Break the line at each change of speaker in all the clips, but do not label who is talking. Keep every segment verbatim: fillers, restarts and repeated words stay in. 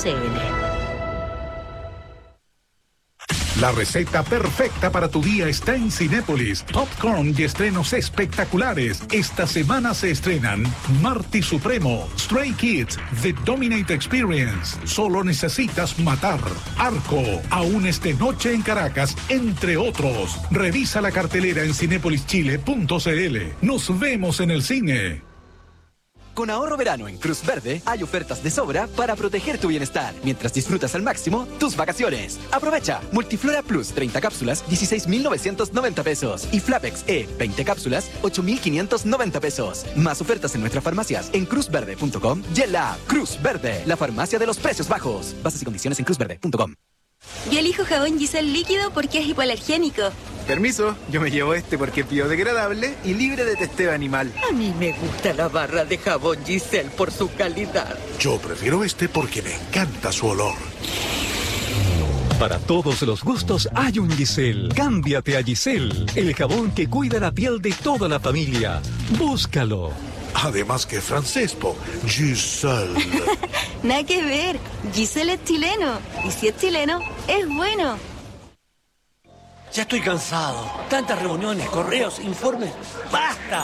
c l.
La receta perfecta para tu día está en Cinépolis. Popcorn y estrenos espectaculares. Esta semana se estrenan Marty Supremo, Stray Kids, The Dominate Experience, Solo Necesitas Matar, Arco, Aún es de noche en Caracas, entre otros. Revisa la cartelera en cinépolis chile punto c l. Nos vemos en el cine.
Con ahorro verano en Cruz Verde hay ofertas de sobra para proteger tu bienestar mientras disfrutas al máximo tus vacaciones. Aprovecha Multiflora Plus treinta cápsulas, dieciséis mil novecientos noventa pesos y Flapex E veinte cápsulas, ocho mil quinientos noventa pesos. Más ofertas en nuestras farmacias en cruz verde punto com y en la app Cruz Verde, la farmacia de los precios bajos. Bases y condiciones en cruz verde punto com.
Yo elijo jabón Giselle líquido porque es hipoalergénico.
Permiso, yo me llevo este porque es biodegradable y libre de testeo animal.
A mí me gusta la barra de jabón Giselle por su calidad.
Yo prefiero este porque me encanta su olor.
Para todos los gustos hay un Giselle. Cámbiate a Giselle, el jabón que cuida la piel de toda la familia. Búscalo.
Además que francés, po. Giselle.
Nada que ver. Giselle es chileno. Y si es chileno, es bueno.
Ya estoy cansado. Tantas reuniones, correos, informes. ¡Basta!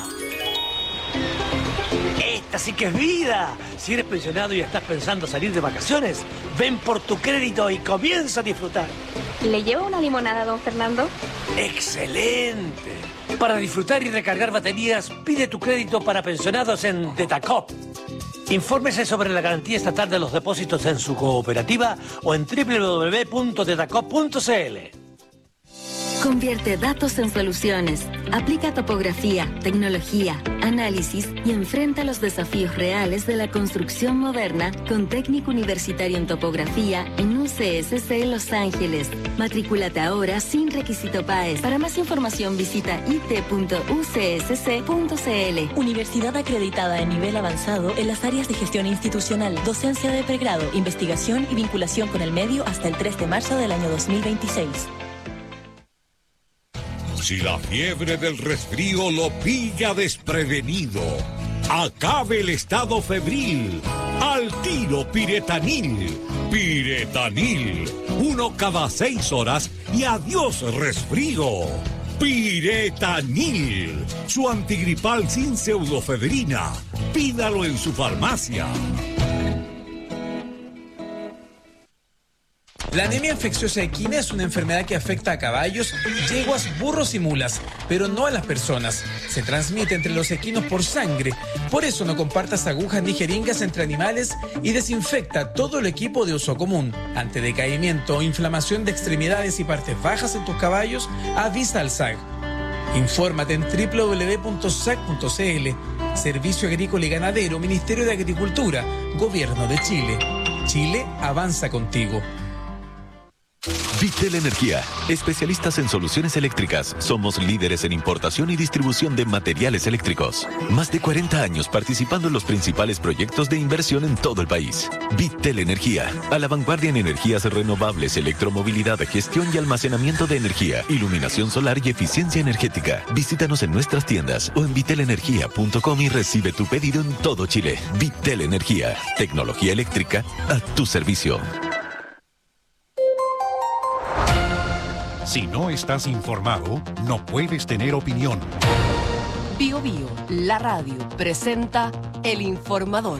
Esta sí que es vida. Si eres pensionado y estás pensando salir de vacaciones, ven por tu crédito y comienza a disfrutar.
¿Le llevo una limonada, don Fernando?
¡Excelente! Para disfrutar y recargar baterías, pide tu crédito para pensionados en Detacop. Infórmese sobre la garantía estatal de los depósitos en su cooperativa o en doble u doble u doble u punto detacop punto c l.
Convierte datos en soluciones. Aplica topografía, tecnología, análisis y enfrenta los desafíos reales de la construcción moderna con técnico universitario en topografía en U C S C Los Ángeles. Matrículate ahora sin requisito P A E S. Para más información visita i t punto u c s c punto c l.
Universidad acreditada en nivel avanzado en las áreas de gestión institucional, docencia de pregrado, investigación y vinculación con el medio hasta el tres de marzo del año dos mil veintiséis.
Si la fiebre del resfrío lo pilla desprevenido, acabe el estado febril. Al tiro Piretanil. Piretanil. Uno cada seis horas y adiós resfrío. Piretanil. Su antigripal sin pseudofebrina. Pídalo en su farmacia.
La anemia infecciosa equina es una enfermedad que afecta a caballos, yeguas, burros y mulas, pero no a las personas. Se transmite entre los equinos por sangre. Por eso no compartas agujas ni jeringas entre animales y desinfecta todo el equipo de uso común. Ante decaimiento o inflamación de extremidades y partes bajas en tus caballos, avisa al S A C. Infórmate en doble u doble u doble u punto s a c punto c l. Servicio Agrícola y Ganadero, Ministerio de Agricultura, Gobierno de Chile. Chile avanza contigo.
Vitel Energía, especialistas en soluciones eléctricas. Somos líderes en importación y distribución de materiales eléctricos. Más de cuarenta años participando en los principales proyectos de inversión en todo el país. Vitel Energía, a la vanguardia en energías renovables, electromovilidad, gestión y almacenamiento de energía, iluminación solar y eficiencia energética. Visítanos en nuestras tiendas o en vitel energía punto com y recibe tu pedido en todo Chile. Vitel Energía, tecnología eléctrica a tu servicio.
Si no estás informado, no puedes tener opinión.
Bio Bio, la radio, presenta El Informador.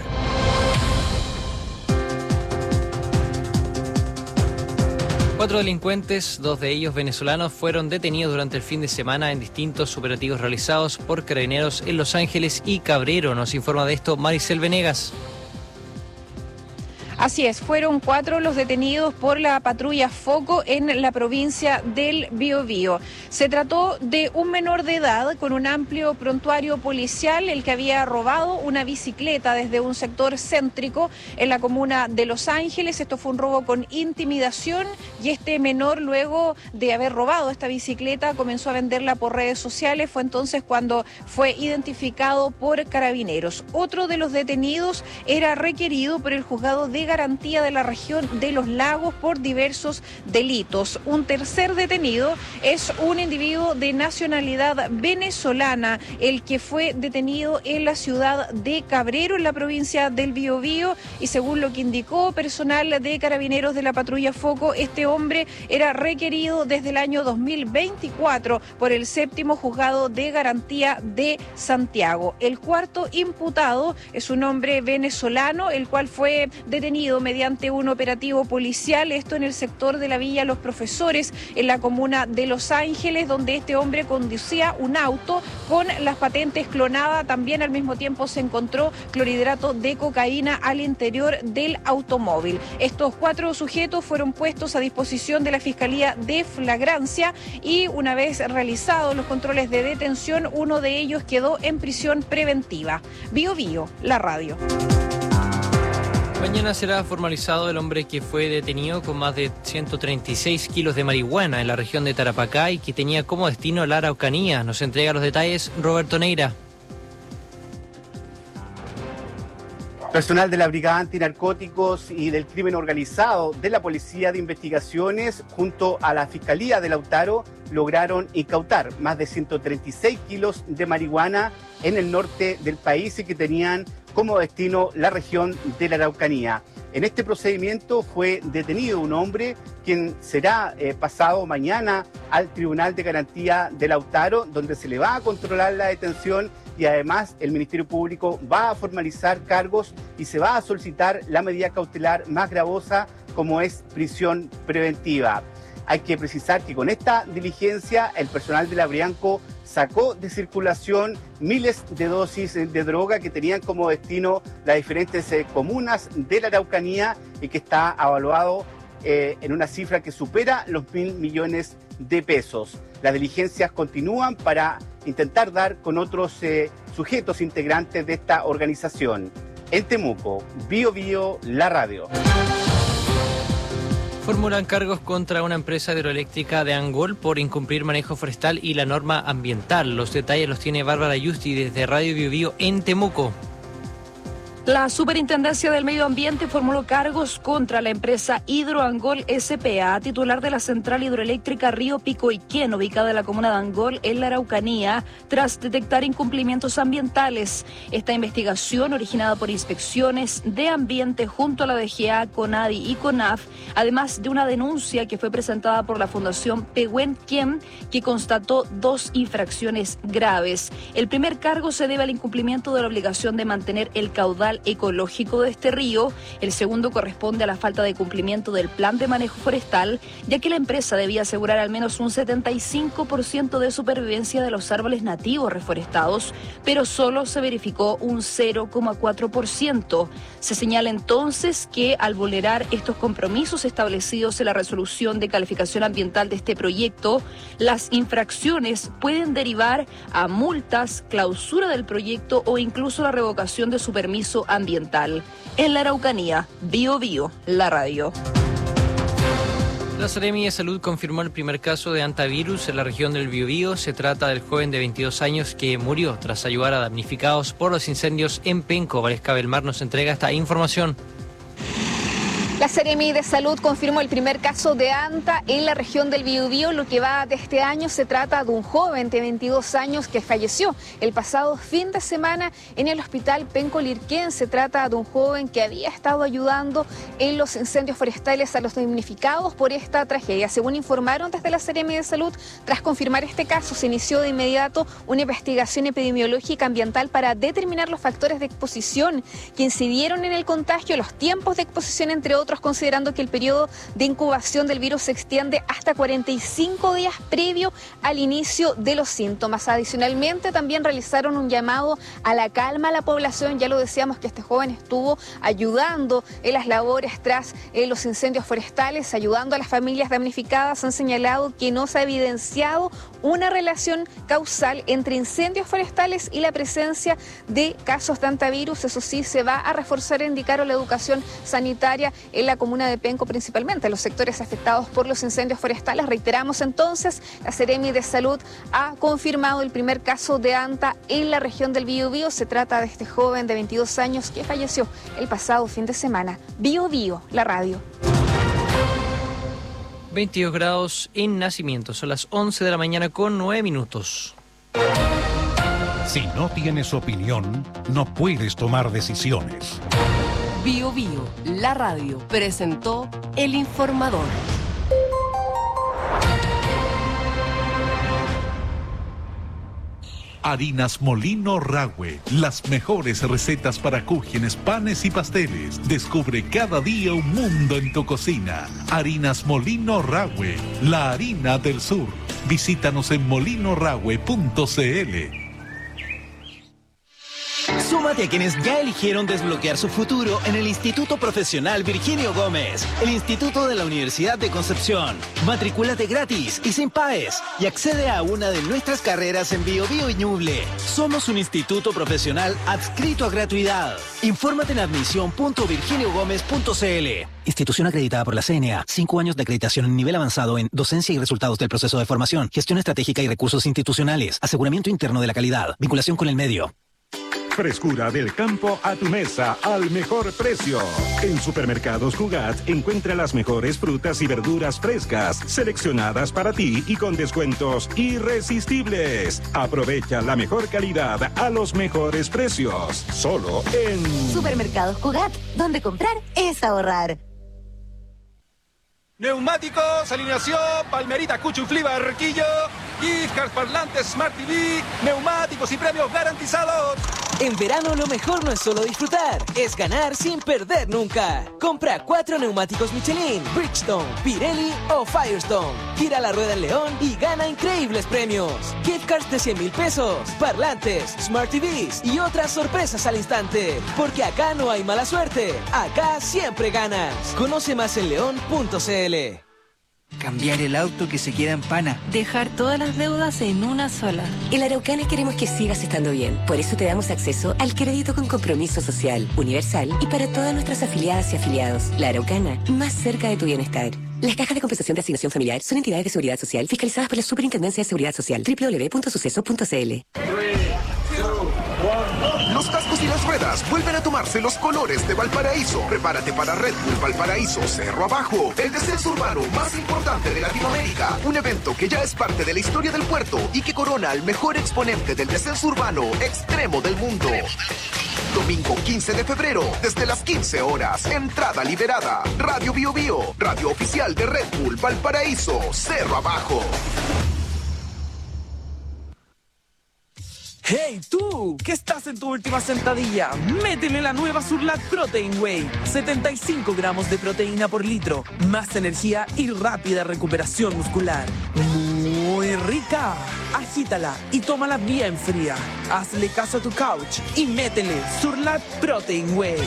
Cuatro delincuentes, dos de ellos venezolanos, fueron detenidos durante el fin de semana en distintos operativos realizados por carabineros en Los Ángeles y Cabrero. Nos informa de esto Maricel Venegas.
Así es, fueron cuatro los detenidos por la patrulla Foco en la provincia del Biobío. Se trató de un menor de edad con un amplio prontuario policial, el que había robado una bicicleta desde un sector céntrico en la comuna de Los Ángeles. Esto fue un robo con intimidación y este menor, luego de haber robado esta bicicleta, comenzó a venderla por redes sociales. Fue entonces cuando fue identificado por carabineros. Otro de los detenidos era requerido por el juzgado de Garantía de la región de Los Lagos por diversos delitos. Un tercer detenido es un individuo de nacionalidad venezolana, el que fue detenido en la ciudad de Cabrero, en la provincia del Biobío, y según lo que indicó personal de Carabineros de la patrulla Foco, este hombre era requerido desde el año dos mil veinticuatro por el séptimo juzgado de garantía de Santiago. El cuarto imputado es un hombre venezolano, el cual fue detenido mediante un operativo policial, esto en el sector de la Villa Los Profesores, en la comuna de Los Ángeles, donde este hombre conducía un auto con las patentes clonadas. También al mismo tiempo se encontró clorhidrato de cocaína al interior del automóvil. Estos cuatro sujetos fueron puestos a disposición de la Fiscalía de Flagrancia y una vez realizados los controles de detención, uno de ellos quedó en prisión preventiva. Bio Bio, la radio.
Mañana será formalizado el hombre que fue detenido con más de ciento treinta y seis kilos de marihuana en la región de Tarapacá y que tenía como destino la Araucanía. Nos entrega los detalles Roberto Neira.
Personal de la Brigada Antinarcóticos y del Crimen Organizado de la Policía de Investigaciones junto a la Fiscalía de Lautaro lograron incautar más de ciento treinta y seis kilos de marihuana en el norte del país y que tenían como destino la región de la Araucanía. En este procedimiento fue detenido un hombre quien será eh, pasado mañana al Tribunal de Garantía de Lautaro, donde se le va a controlar la detención y además el Ministerio Público va a formalizar cargos y se va a solicitar la medida cautelar más gravosa, como es prisión preventiva. Hay que precisar que con esta diligencia el personal de la Brianco sacó de circulación miles de dosis de droga que tenían como destino las diferentes eh, comunas de la Araucanía y que está evaluado eh, en una cifra que supera los mil millones de pesos. Las diligencias continúan para intentar dar con otros eh, sujetos integrantes de esta organización. En Temuco, Bio Bio, la radio.
Formulan cargos contra una empresa hidroeléctrica de Angol por incumplir manejo forestal y la norma ambiental. Los detalles los tiene Bárbara Yusti desde Radio Bio Bio en Temuco.
La Superintendencia del Medio Ambiente formuló cargos contra la empresa Hidroangol S P A, titular de la central hidroeléctrica Río Picoiquén, ubicada en la comuna de Angol, en la Araucanía, tras detectar incumplimientos ambientales. Esta investigación, originada por inspecciones de ambiente junto a la D G A, CONADI y CONAF, además de una denuncia que fue presentada por la Fundación Pehuen Kiem, que constató dos infracciones graves. El primer cargo se debe al incumplimiento de la obligación de mantener el caudal ecológico de este río. El segundo corresponde a la falta de cumplimiento del plan de manejo forestal, ya que la empresa debía asegurar al menos un setenta y cinco por ciento de supervivencia de los árboles nativos reforestados, pero solo se verificó un cero coma cuatro por ciento. Se señala entonces que al vulnerar estos compromisos establecidos en la resolución de calificación ambiental de este proyecto, las infracciones pueden derivar a multas, clausura del proyecto o incluso la revocación de su permiso ambiental. En la Araucanía, Bio Bio, la radio.
La Seremi de Salud confirmó el primer caso de hantavirus en la región del Biobío. Se trata del joven de veintidós años que murió tras ayudar a damnificados por los incendios en Penco. Valesca Belmar nos entrega esta información.
La Seremi de Salud confirmó el primer caso de anta en la región del Biobío. Lo que va de este año se trata de un joven de veintidós años que falleció el pasado fin de semana en el hospital Penco Lirquén. Se trata de un joven que había estado ayudando en los incendios forestales a los damnificados por esta tragedia. Según informaron desde la Seremi de Salud, tras confirmar este caso se inició de inmediato una investigación epidemiológica ambiental para determinar los factores de exposición que incidieron en el contagio, los tiempos de exposición, entre otros, considerando que el periodo de incubación del virus se extiende hasta cuarenta y cinco días previo al inicio de los síntomas. Adicionalmente, también realizaron un llamado a la calma a la población. Ya lo decíamos que este joven estuvo ayudando en las labores tras eh, los incendios forestales, ayudando a las familias damnificadas. Han señalado que no se ha evidenciado una relación causal entre incendios forestales y la presencia de casos de hantavirus. Eso sí, se va a reforzar, indicaron, la educación sanitaria en la comuna de Penco, principalmente en los sectores afectados por los incendios forestales. Reiteramos entonces, la Seremi de Salud ha confirmado el primer caso de ANTA en la región del Biobío. Se trata de este joven de veintidós años que falleció el pasado fin de semana. Biobío, la radio.
veintidós grados en Nacimiento, son las once de la mañana con nueve minutos.
Si no tienes opinión, no puedes tomar decisiones.
Biobío, la radio, presentó El Informador.
Harinas Molino Rahue, las mejores recetas para cúgenes, panes y pasteles. Descubre cada día un mundo en tu cocina. Harinas Molino Rahue, la harina del sur. Visítanos en molino rahue punto c l.
Súmate a quienes ya eligieron desbloquear su futuro en el Instituto Profesional Virginio Gómez, el Instituto de la Universidad de Concepción. Matrículate gratis y sin paes y accede a una de nuestras carreras en Biobío y Ñuble. Somos un instituto profesional adscrito a gratuidad. Infórmate en admisión punto virginio gómez punto c l. Institución acreditada por la C N A. Cinco años de acreditación en nivel avanzado en docencia y resultados del proceso de formación, gestión estratégica y recursos institucionales, aseguramiento interno de la calidad, vinculación con el medio.
Frescura del campo a tu mesa al mejor precio. En Supermercados Cugat encuentra las mejores frutas y verduras frescas, seleccionadas para ti y con descuentos irresistibles. Aprovecha la mejor calidad a los mejores precios. Solo en
Supermercados Cugat, donde comprar es ahorrar.
Neumáticos, alineación, Palmerita, Cuchuflí, Barquillo, gift cards, parlantes, Smart T V, neumáticos y premios garantizados.
En verano lo mejor no es solo disfrutar, es ganar sin perder nunca. Compra cuatro neumáticos Michelin, Bridgestone, Pirelli o Firestone. Gira la rueda en León y gana increíbles premios. Gift cards de cien mil pesos, parlantes, Smart T Vs y otras sorpresas al instante. Porque acá no hay mala suerte, acá siempre ganas. Conoce más en león punto c l.
Cambiar el auto que se queda en pana.
Dejar todas las deudas en una sola.
En la Araucana queremos que sigas estando bien. Por eso te damos acceso al crédito con compromiso social, universal y para todas nuestras afiliadas y afiliados. La Araucana, más cerca de tu bienestar. Las cajas de compensación de asignación familiar son entidades de seguridad social fiscalizadas por la Superintendencia de Seguridad Social. doble u doble u doble u punto suceso punto c l.
Los cascos y las ruedas vuelven a tomarse los colores de Valparaíso. Prepárate para Red Bull Valparaíso Cerro Abajo, el descenso urbano más importante de Latinoamérica. Un evento que ya es parte de la historia del puerto y que corona al mejor exponente del descenso urbano extremo del mundo. Domingo quince de febrero, desde las quince horas. Entrada liberada. Radio Bio Bio, radio oficial de Red Bull Valparaíso Cerro Abajo.
¡Hey tú! ¿Qué estás en tu última sentadilla? Métele la nueva Surlat Protein Whey. setenta y cinco gramos de proteína por litro. Más energía y rápida recuperación muscular. Muy rica. Agítala y tómala bien fría. Hazle caso a tu couch y métele Surlat Protein Whey.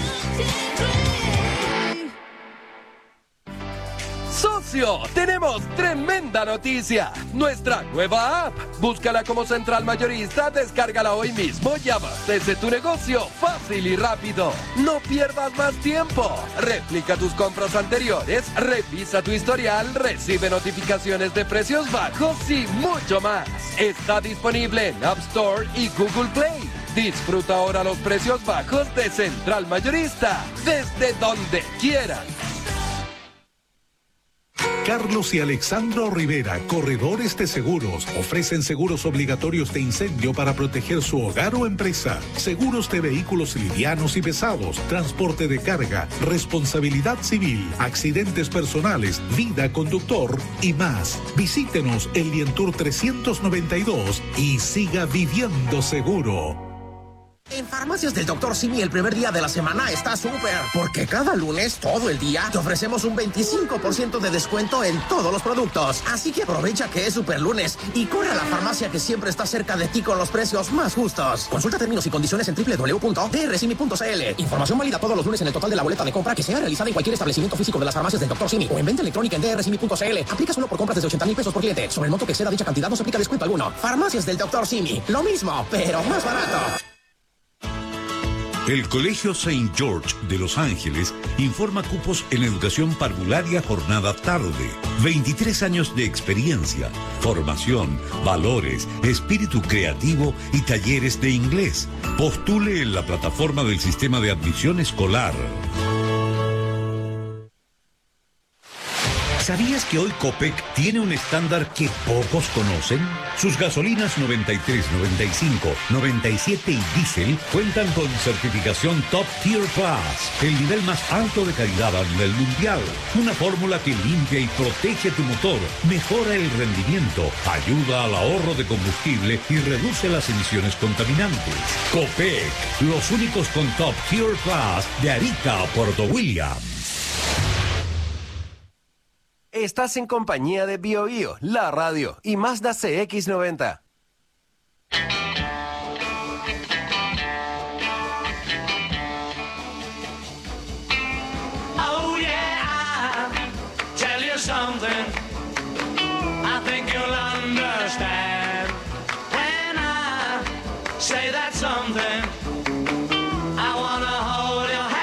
¡Socio! ¡Tenemos tremenda noticia! Nuestra nueva app. Búscala como Central Mayorista, descárgala hoy mismo y abastece tu negocio fácil y rápido. No pierdas más tiempo. Replica tus compras anteriores, revisa tu historial, recibe notificaciones de precios bajos y mucho más. Está disponible en App Store y Google Play. Disfruta ahora los precios bajos de Central Mayorista, desde donde quieras.
Carlos y Alexandro Rivera, corredores de seguros, ofrecen seguros obligatorios de incendio para proteger su hogar o empresa, seguros de vehículos livianos y pesados, transporte de carga, responsabilidad civil, accidentes personales, vida conductor y más. Visítenos en Lientour trescientos noventa y dos y siga viviendo seguro.
En Farmacias del doctor Simi el primer día de la semana está súper, porque cada lunes, todo el día, te ofrecemos un veinticinco por ciento de descuento en todos los productos. Así que aprovecha que es super lunes y corre a la farmacia que siempre está cerca de ti con los precios más justos. Consulta términos y condiciones en doble u doble u doble u punto d r simi punto c l. Información válida todos los lunes en el total de la boleta de compra que sea realizada en cualquier establecimiento físico de las Farmacias del doctor Simi o en venta electrónica en d r simi punto c l. Aplica solo por compras desde ochenta mil pesos por cliente. Sobre el monto que exceda dicha cantidad no se aplica descuento alguno. Farmacias del doctor Simi. Lo mismo, pero más barato.
El Colegio Saint George de Los Ángeles informa cupos en educación parvularia jornada tarde. veintitrés años de experiencia, formación, valores, espíritu creativo y talleres de inglés. Postule en la plataforma del Sistema de Admisión Escolar. ¿Sabías que hoy Copec tiene un estándar que pocos conocen? Sus gasolinas noventa y tres, noventa y cinco, noventa y siete y diésel cuentan con certificación Top Tier Plus, el nivel más alto de calidad a nivel mundial. Una fórmula que limpia y protege tu motor, mejora el rendimiento, ayuda al ahorro de combustible y reduce las emisiones contaminantes. Copec, los únicos con Top Tier Plus de Arica a Puerto Williams.
Estás en compañía de Bio Bio, la radio y Mazda C X noventa.
Oh yeah, I'll tell you something. I think you'll understand when I say that something. I wanna hold your hand.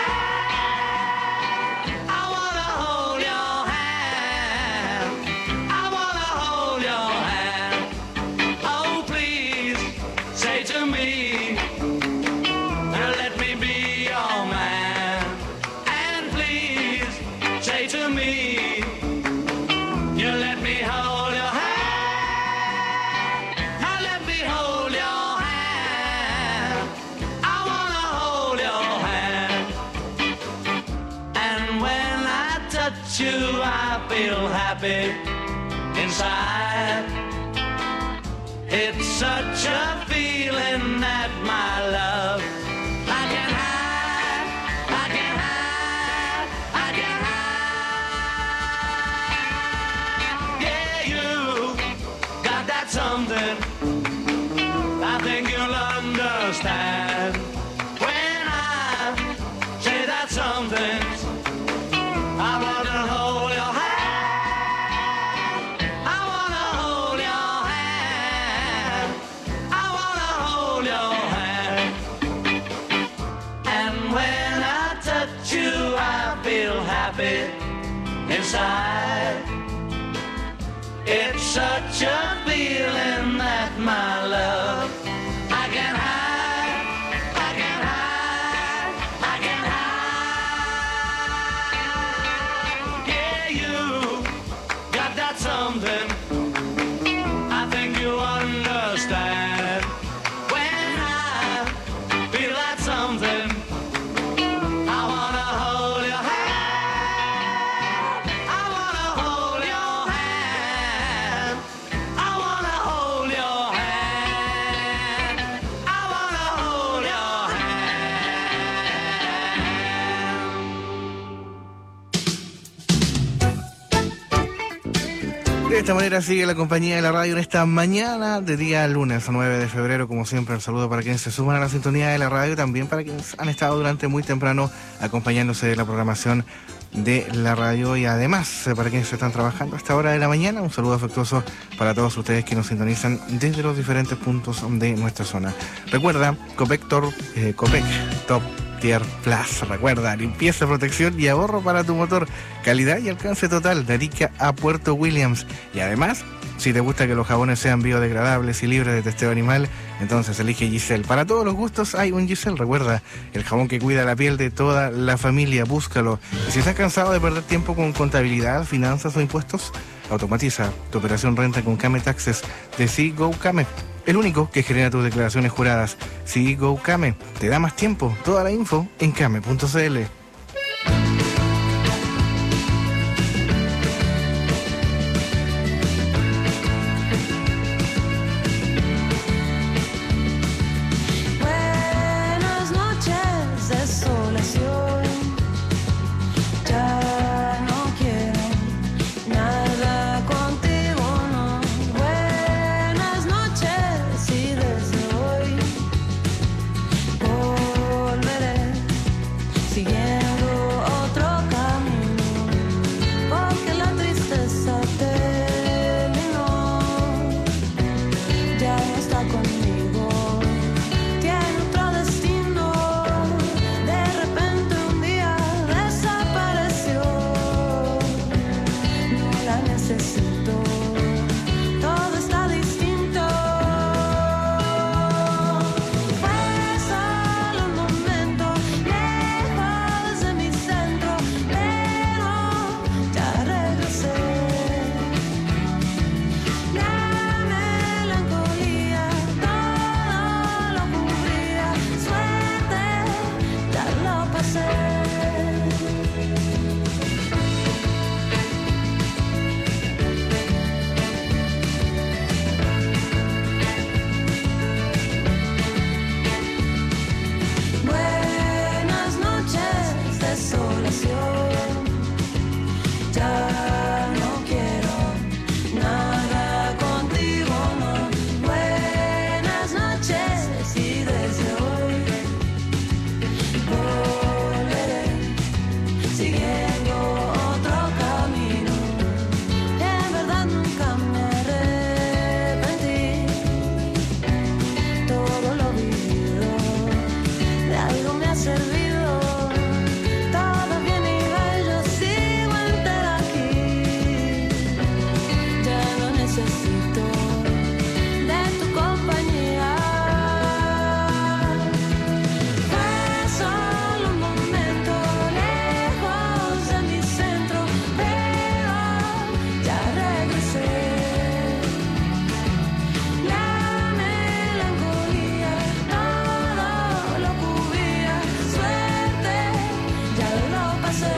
You, I feel happy inside. It's such a feeling that my love I can hide, I can hide, I can hide. Yeah, you got that something. I think you'll understand when I say that something. I wanna hold your hand. I wanna hold your hand. I wanna hold your hand. And when I touch you, I feel happy inside. It's such a feeling that my love I can hide. I can hide. I can hide. Something I think you understand when I feel that something. I wanna hold your hand. I wanna hold your hand. I wanna hold your hand. I wanna hold your
De esta manera sigue la compañía de la radio en esta mañana de día lunes nueve de febrero. Como siempre, el saludo para quienes se suman a la sintonía de la radio, también para quienes han estado durante muy temprano acompañándose de la programación de la radio y además para quienes están trabajando a esta hora de la mañana. Un saludo afectuoso para todos ustedes que nos sintonizan desde los diferentes puntos de nuestra zona. Recuerda, Copec, Tor, eh, Copec Top Tier Plus. Recuerda, limpieza, protección y ahorro para tu motor. Calidad y alcance total de Arica a Puerto Williams. Y además, si te gusta que los jabones sean biodegradables y libres de testeo animal, entonces elige Giselle. Para todos los gustos hay un Giselle. Recuerda, el jabón que cuida la piel de toda la familia. Búscalo. Y si estás cansado de perder tiempo con contabilidad, finanzas o impuestos, automatiza tu operación renta con Came Taxes de Seago Came. El único que genera tus declaraciones juradas. Seago Came te da más tiempo. Toda la info en came punto cl.
Buenas noches, desolación. Ya no quiero nada contigo, no. Buenas noches y desde hoy volveré siguiendo. Ya no quiero nada contigo, no. Buenas noches y desde hoy volveré siguiendo otro camino. En verdad nunca me arrepentí. Todo lo vivido de algo me ha servido. Todo bien y yo sigo entera aquí. Ya no necesito de tu compañía. Fue solo un momento lejos de mi centro, pero ya regresé. La melancolía todo lo cubría. Suerte, ya lo pasé.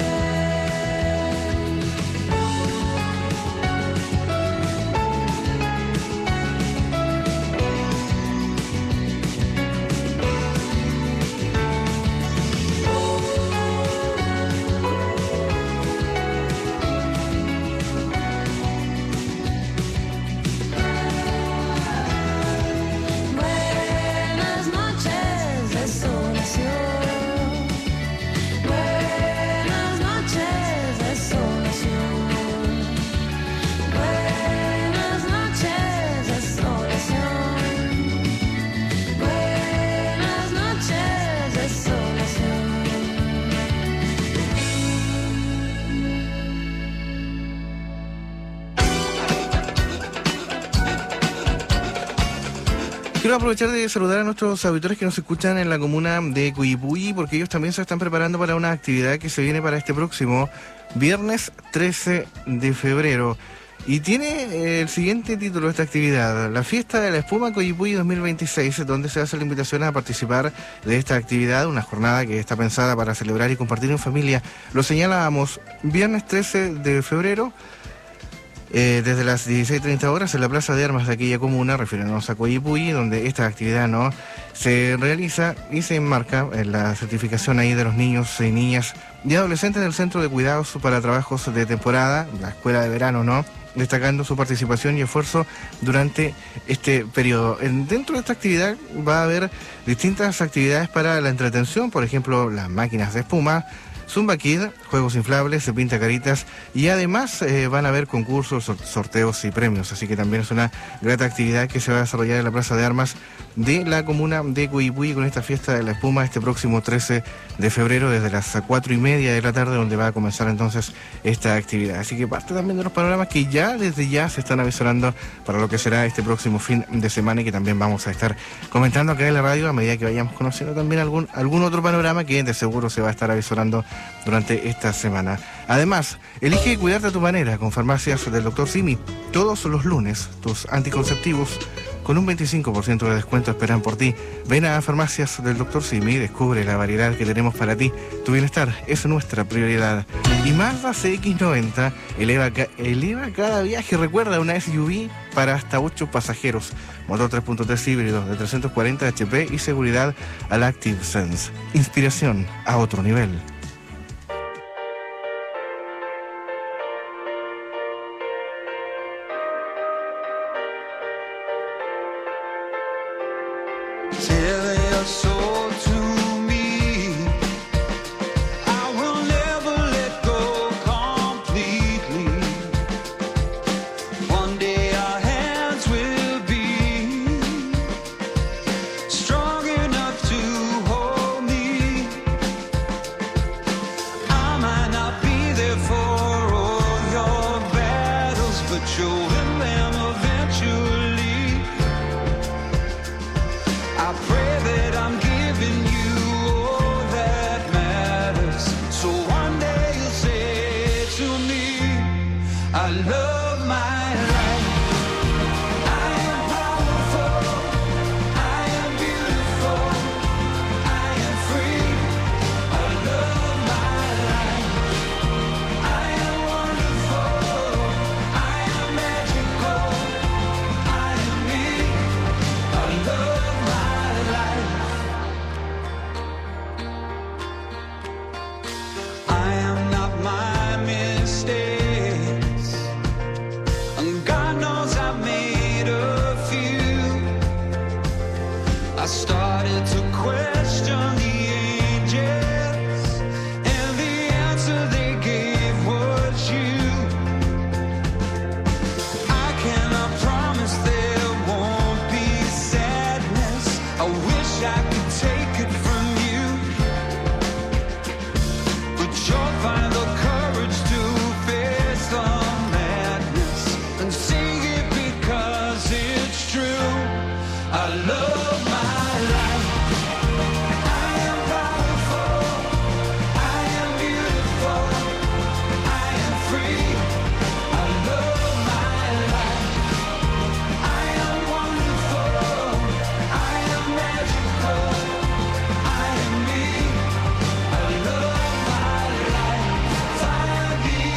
Buenas noches, desolación. Buenas noches, desolación. Buenas noches, desolación. Buenas noches, desolación.
Quiero aprovechar de saludar a nuestros auditores que nos escuchan en la comuna de Cuyipulli, porque ellos también se están preparando para una actividad que se viene para este próximo viernes trece de febrero. Y tiene eh, el siguiente título de esta actividad: la fiesta de la espuma Cuyipulli dos mil veintiséis, donde se hace la invitación a participar de esta actividad, una jornada que está pensada para celebrar y compartir en familia. Lo señalábamos, viernes trece de febrero, Eh, desde las dieciséis treinta horas en la Plaza de Armas de aquella comuna, refiriéndonos a Cuyipulli, donde esta actividad no se realiza y se enmarca en la certificación ahí de los niños y niñas y adolescentes del Centro de Cuidados para Trabajos de Temporada, la Escuela de Verano, ¿no? Destacando su participación y esfuerzo durante este periodo. En, dentro de esta actividad va a haber distintas actividades para la entretención, por ejemplo, las máquinas de espuma, Zumba Kid, juegos inflables, se pinta caritas y además eh, van a haber concursos, sor- sorteos y premios, así que también es una grata actividad que se va a desarrollar en la Plaza de Armas de la comuna de Cuyipulli con esta fiesta de la espuma este próximo trece de febrero desde las cuatro y media de la tarde, donde va a comenzar entonces esta actividad. Así que parte también de los panoramas que ya desde ya se están avisorando para lo que será este próximo fin de semana y que también vamos a estar comentando acá en la radio a medida que vayamos conociendo también algún, algún otro panorama que de seguro se va a estar avisorando durante esta semana. Además, elige cuidarte a tu manera con Farmacias del doctor Simi. Todos los lunes, tus anticonceptivos con un veinticinco por ciento de descuento esperan por ti. Ven a Farmacias del doctor Simi y descubre la variedad que tenemos para ti. Tu bienestar es nuestra prioridad. Y Mazda C X noventa eleva, ca- eleva cada viaje. Recuerda, una S U V para hasta ocho pasajeros. Motor tres punto tres híbrido de trescientos cuarenta H P y seguridad al Active Sense. Inspiración a otro nivel.
Tell your soul to me. I will never let go completely. One day our hands will be strong enough to hold me. I might not be there for all your battles, but you'll win them eventually. I pray that I'm giving you all that matters. So one day you'll say to me, I love my life. I am powerful. I am beautiful. I am free. I love my life. I am wonderful. I am magical. I am me. I love my life. I am not my mistake. mistakes, and God knows I made a few. I started to question the angels, and the answer they gave was you. I cannot promise there won't be sadness. I wish I could take it from you, but you'll find the courage to face the madness and sing it because it's true. I love my life. I am powerful. I am beautiful. I am free. I love my life. I am wonderful. I am magical. I am me. I love my life. Find me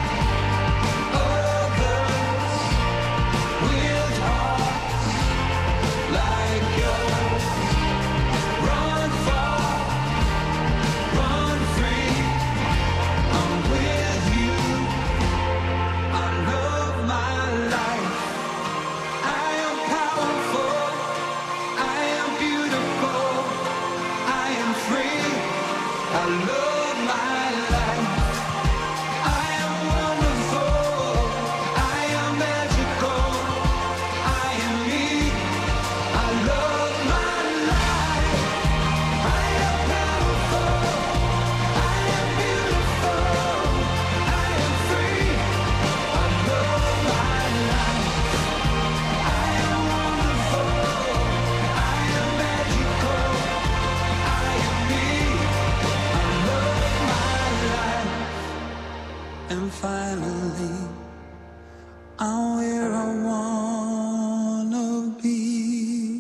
others with hearts like yours. Run far, run free. I'm with you. I love my life. I am powerful. I am beautiful. I am free. I love my life. I am wonderful. I am magical. I am me. I love my life. I am powerful. I am beautiful. I am free. I love my life. I am wonderful. I am magical. I am me. I love my life. And finally, I'm where I wanna be.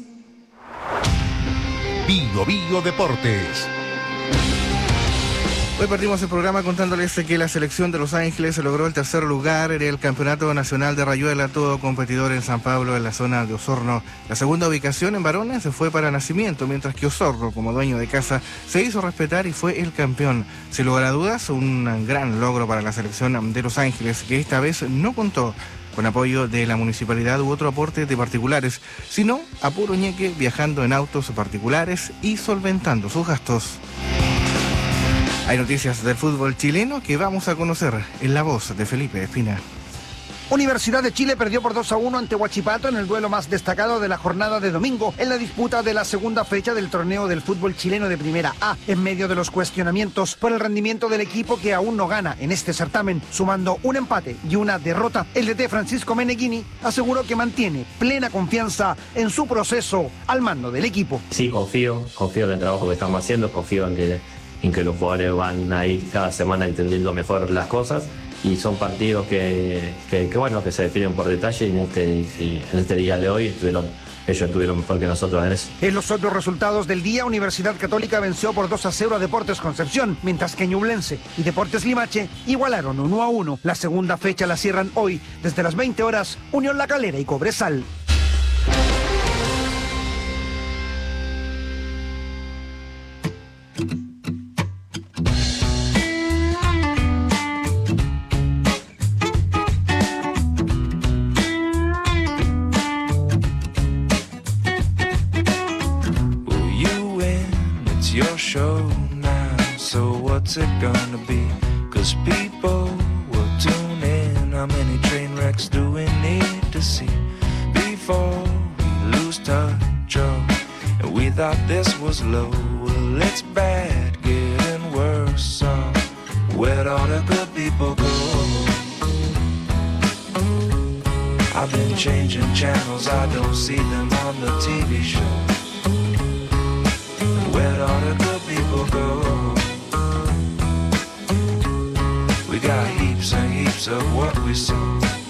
Bio Bio Deportes.
Hoy partimos el programa contándoles que la selección de Los Ángeles logró el tercer lugar en el Campeonato Nacional de Rayuela, todo competidor en San Pablo, en la zona de Osorno. La segunda ubicación en varones se fue para Nacimiento, mientras que Osorno, como dueño de casa, se hizo respetar y fue el campeón. Sin lugar a dudas, un gran logro para la selección de Los Ángeles, que esta vez no contó con apoyo de la municipalidad u otro aporte de particulares, sino a puro ñeque, viajando en autos particulares y solventando sus gastos. Hay noticias del fútbol chileno que vamos a conocer en la voz de Felipe Espina.
Universidad de Chile perdió por dos a uno ante Huachipato en el duelo más destacado de la jornada de domingo en la disputa de la segunda fecha del torneo del fútbol chileno de Primera A, en medio de los cuestionamientos por el rendimiento del equipo que aún no gana en este certamen, sumando un empate y una derrota. El D T Francisco Meneghini aseguró que mantiene plena confianza en su proceso al mando del equipo.
Sí, confío, confío en el trabajo que estamos haciendo, confío en que, en que los jugadores van a ir cada semana entendiendo mejor las cosas. Y son partidos que, que, que bueno, que se definen por detalle y en este, y en este día de hoy estuvieron, ellos estuvieron mejor que nosotros en eso.
En los otros resultados del día, Universidad Católica venció por dos a cero a Deportes Concepción, mientras que Ñublense y Deportes Limache igualaron uno a uno. La segunda fecha la cierran hoy, desde las veinte horas, Unión La Calera y Cobresal.
Show now, so what's it gonna be? Cause people will tune in. How many train wrecks do we need to see before we lose touch? Oh, and we thought this was low. Well, it's bad, getting worse. So where'd all the good people go? I've been changing channels, I don't see them on the T V show. Where'd all the good people go? We got heaps and heaps of what we saw.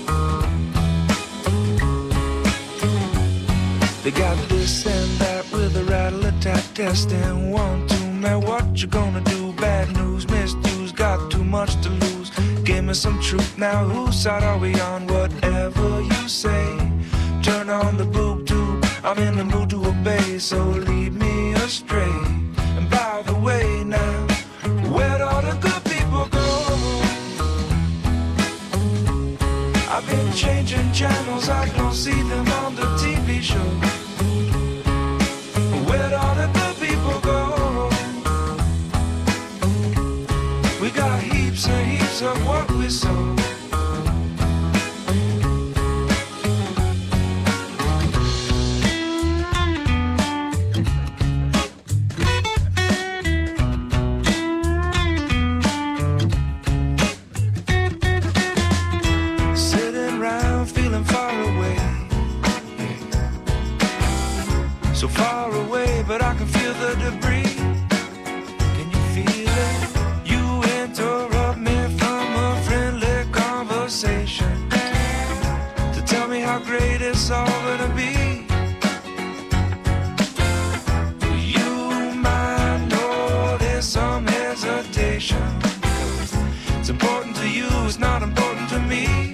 They got this and that with a rattle-a-tat test and one, two, man, what you gonna do? Bad news, misuse, got too much to lose. Give me some truth now, whose side are we on? Whatever you say, turn on the boob tube. I'm in the mood to obey, so lead me astray. And by the way now, where'd all the good people go? I've been changing channels, I don't see them on the T V show. Where'd all the good people go? We got heaps and heaps of what we sow. So far away, but I can feel the debris. Can you feel it? You interrupt me from a friendly conversation to tell me how great it's all gonna be. You might notice some hesitation. It's important to you, it's not important to me.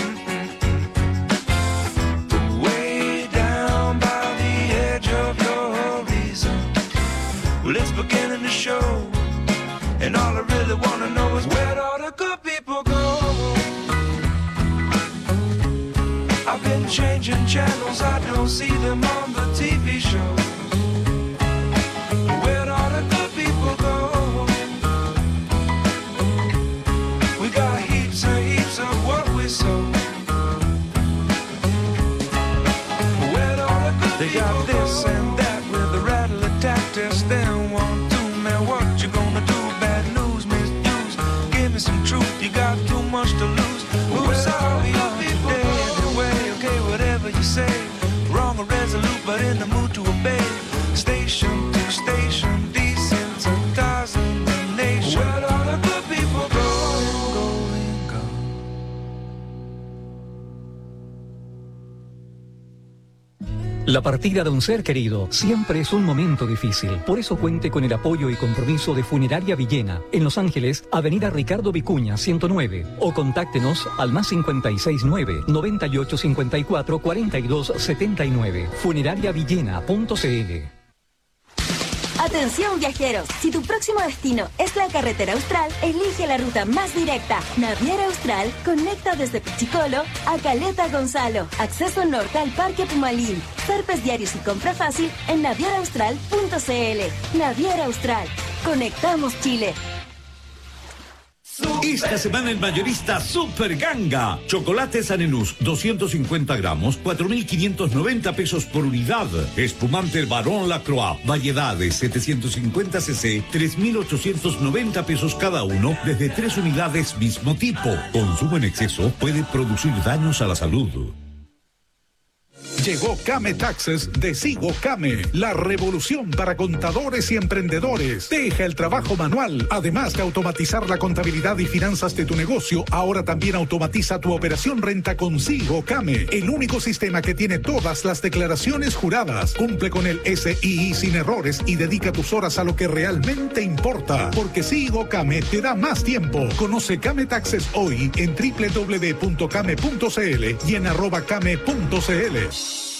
Well, it's beginning to show, and all I really wanna know is where'd all the good people go? I've been changing channels, I don't see them on the T V shows. Where'd all the good people go? We got heaps and heaps of what we sow. Where'd all the good they people got this go? And that with the rattle of tactics. Then one, two, man, what you gonna do? Bad news, misuse. Give me some truth, you got too much to lose. Who's sorry, people anyway, okay, whatever you say. Wrong or resolute, but in the mood to obey. Station to station, desensitizing the nation. Where'd all the good people go? Going, go.
La partida de un ser querido siempre es un momento difícil. Por eso cuente con el apoyo y compromiso de Funeraria Villena, en Los Ángeles, Avenida Ricardo Vicuña, ciento nueve. O contáctenos al más cincuenta y seis nueve, noventa y ocho cincuenta y cuatro, cuarenta y dos setenta y nueve. funeraria villena punto c l.
Atención viajeros, si tu próximo destino es la carretera austral, elige la ruta más directa. Naviera Austral conecta desde Pichicolo a Caleta Gonzalo. Acceso norte al Parque Pumalín. Zarpes diarios y compra fácil en naviera austral punto c l. Naviera Austral. Conectamos Chile.
Esta semana el mayorista Super Ganga. Chocolate Sanenús, doscientos cincuenta gramos, cuatro mil quinientos noventa pesos por unidad. Espumante Barón Lacroix, variedades setecientos cincuenta centilitros, tres mil ochocientos noventa pesos cada uno, desde tres unidades mismo tipo. Consumo en exceso puede producir daños a la salud.
Llegó Came Taxes de Sigo Came, la revolución para contadores y emprendedores. Deja el trabajo manual. Además de automatizar la contabilidad y finanzas de tu negocio, ahora también automatiza tu operación renta con Sigo Came, el único sistema que tiene todas las declaraciones juradas. Cumple con el S I I sin errores y dedica tus horas a lo que realmente importa, porque Sigo Came te da más tiempo. Conoce Came Taxes hoy en doble u doble u doble u punto came punto c l y en arroba came punto c l.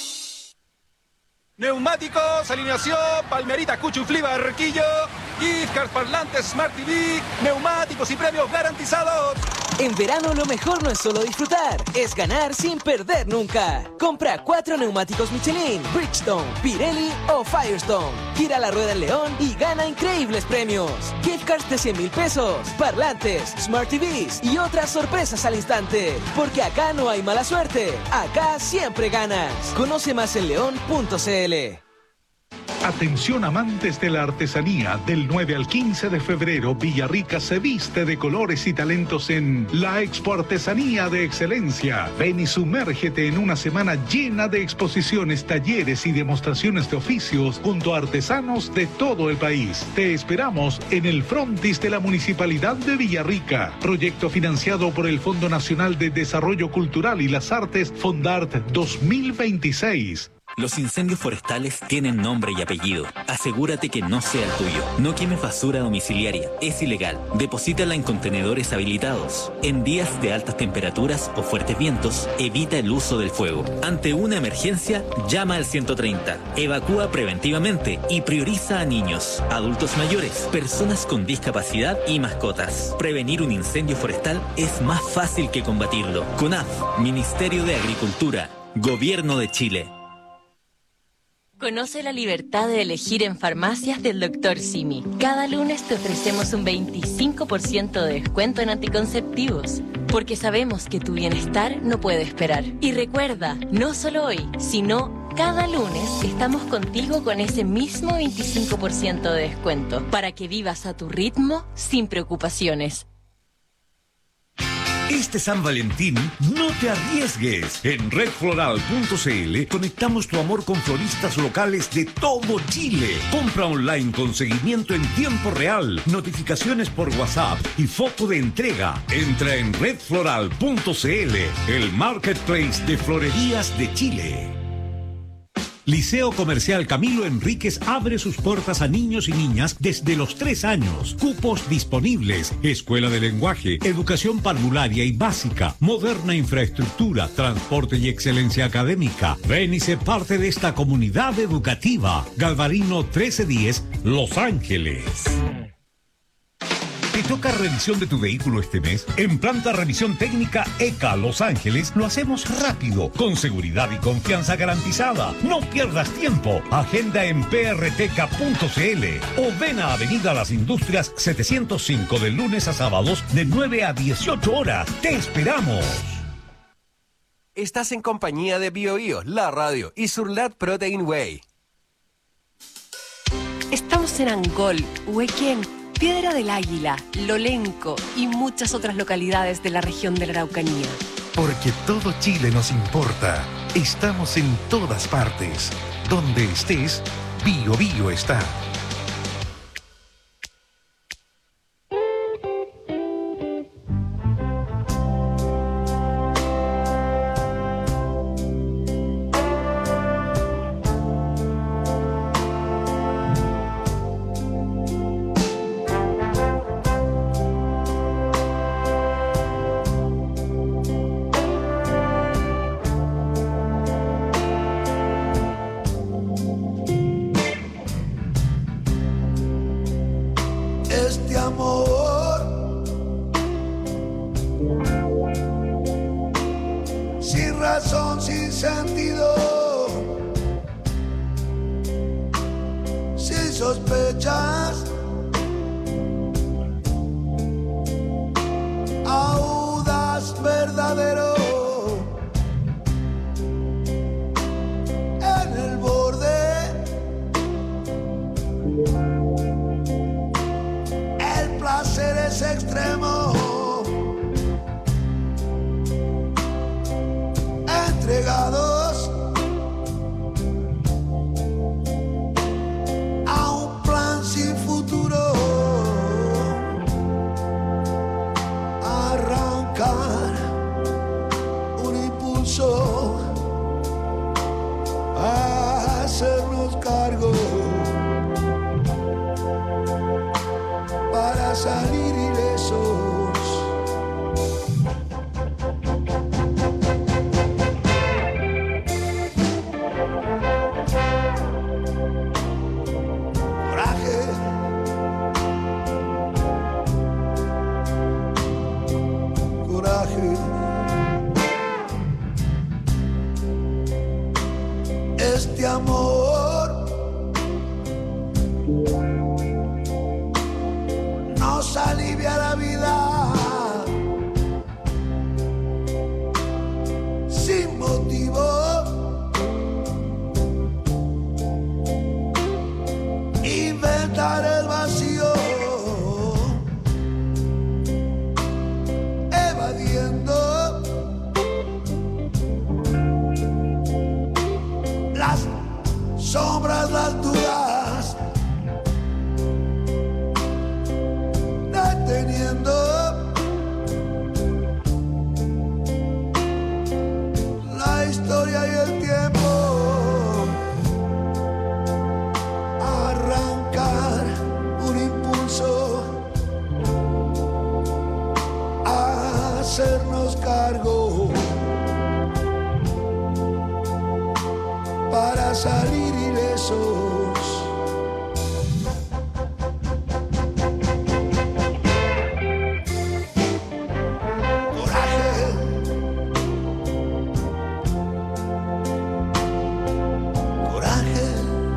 Neumáticos, alineación, Palmerita, Cuchuflí, Barquillo, gift cards, parlantes, Smart T V, neumáticos y premios garantizados.
En verano lo mejor no es solo disfrutar, es ganar sin perder nunca. Compra cuatro neumáticos Michelin, Bridgestone, Pirelli o Firestone. Gira la rueda en León y gana increíbles premios. Gift cards de cien mil pesos, parlantes, Smart T Vs y otras sorpresas al instante. Porque acá no hay mala suerte, acá siempre ganas. Conoce más en león punto c l.
Atención amantes de la artesanía, del nueve al quince de febrero, Villarrica se viste de colores y talentos en la Expo Artesanía de Excelencia. Ven y sumérgete en una semana llena de exposiciones, talleres y demostraciones de oficios junto a artesanos de todo el país. Te esperamos en el frontis de la Municipalidad de Villarrica. Proyecto financiado por el Fondo Nacional de Desarrollo Cultural y las Artes, Fondart dos mil veintiséis.
Los incendios forestales tienen nombre y apellido. Asegúrate que no sea el tuyo. No quemes basura domiciliaria. Es ilegal. Deposítala en contenedores habilitados. En días de altas temperaturas o fuertes vientos, evita el uso del fuego. Ante una emergencia, llama al ciento treinta. Evacúa preventivamente y prioriza a niños, adultos mayores, personas con discapacidad y mascotas. Prevenir un incendio forestal es más fácil que combatirlo. CONAF, Ministerio de Agricultura, Gobierno de Chile.
Conoce la libertad de elegir en farmacias del doctor Simi. Cada lunes te ofrecemos un veinticinco por ciento de descuento en anticonceptivos, porque sabemos que tu bienestar no puede esperar. Y recuerda, no solo hoy, sino cada lunes estamos contigo con ese mismo veinticinco por ciento de descuento, para que vivas a tu ritmo sin preocupaciones.
Este San Valentín, no te arriesgues. En red floral punto c l conectamos tu amor con floristas locales de todo Chile. Compra online con seguimiento en tiempo real, notificaciones por WhatsApp y foto de entrega. Entra en red floral punto c l, el marketplace de florerías de Chile. Liceo Comercial Camilo Enríquez abre sus puertas a niños y niñas desde los tres años. Cupos disponibles. Escuela de lenguaje, educación parvularia y básica, moderna infraestructura, transporte y excelencia académica. Ven y sé parte de esta comunidad educativa. Galvarino trece diez, Los Ángeles. ¿Te toca revisión de tu vehículo este mes? En Planta Revisión Técnica E C A Los Ángeles lo hacemos rápido, con seguridad y confianza garantizada. No pierdas tiempo. Agenda en p r t c a punto c l o ven a Avenida Las Industrias setecientos cinco de lunes a sábados de nueve a dieciocho horas. ¡Te esperamos!
Estás en compañía de BioBio, la radio y Surlat Protein Whey.
Estamos en Angol, Huequén, Piedra del Águila, Lolenco y muchas otras localidades de la región de la Araucanía.
Porque todo Chile nos importa. Estamos en todas partes. Donde estés, Bio Bio está.
La historia y el tiempo salir ilesos. Coraje. Coraje.